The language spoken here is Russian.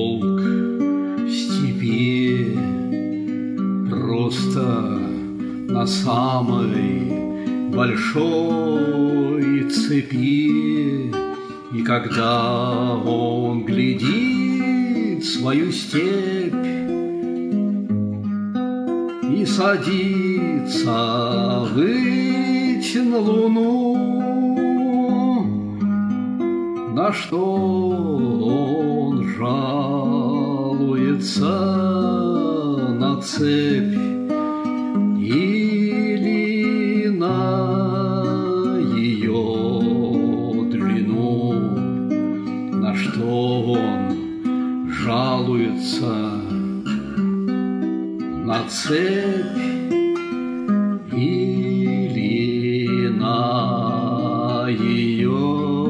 волк в степи, просто на самой большой цепи. И когда он глядит свою степь и садится выть на луну, на что он жалуется? На цепь или на ее длину? На что он жалуется? На цепь или на ее